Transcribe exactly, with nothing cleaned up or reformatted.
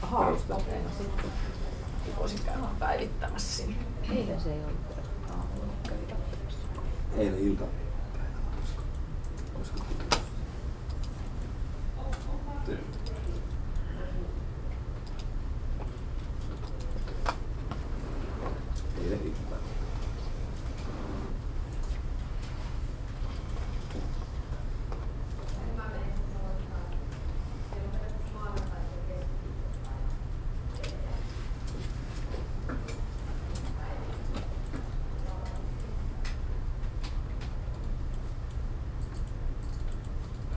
perusteena sitten. Voisin käydä päivittämässä sinne. Eilen se ei ollut aamulla kävi katsoessa. Eilen iltapäivällä, olisiko? Olisiko?